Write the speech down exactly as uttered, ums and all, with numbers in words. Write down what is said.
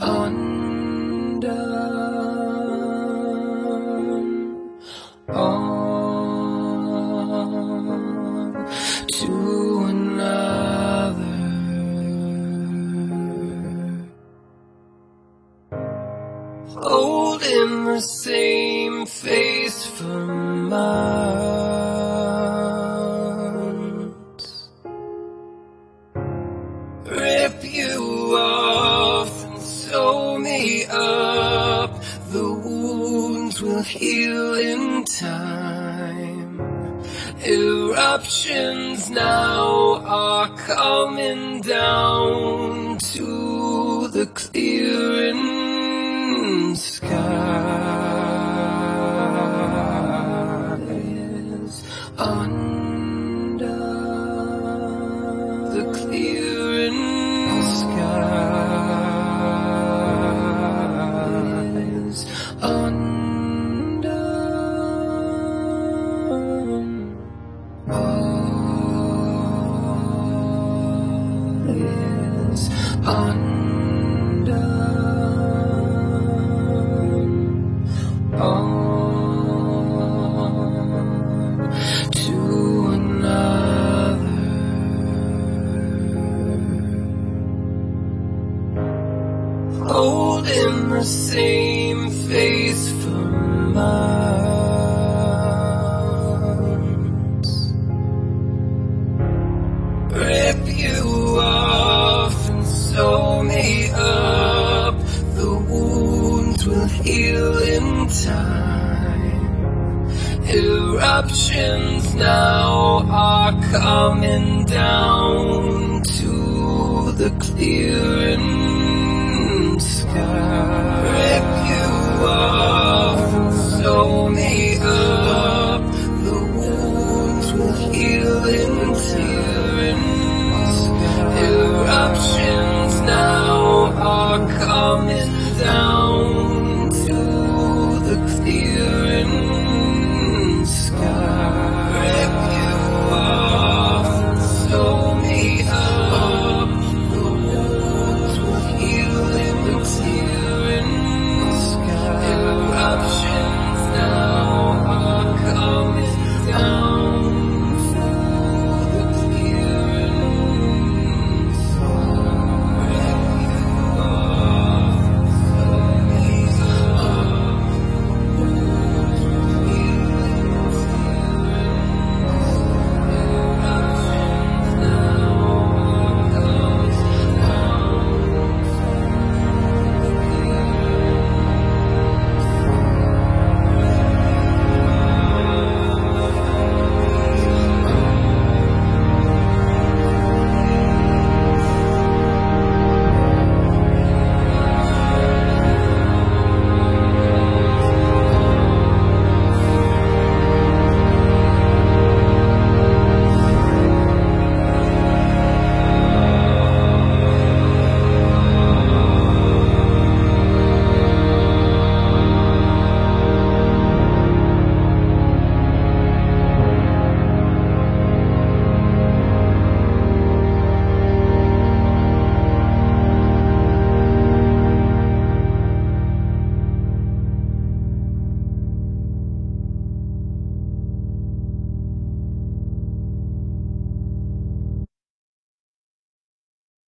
undone, on to another. Holding the same face for months, rip you off and sew me up. The wounds will heal in time. Eruptions now are coming down to the clearing skies under the clearing skies under all is under on to another. Holding the same face for months, rip you off and sew me up. The wounds will heal in time. Eruptions now are coming down to the clearing sky. Rip you off and sew me up. The wounds will heal in clearing sky. Eruptions now are coming down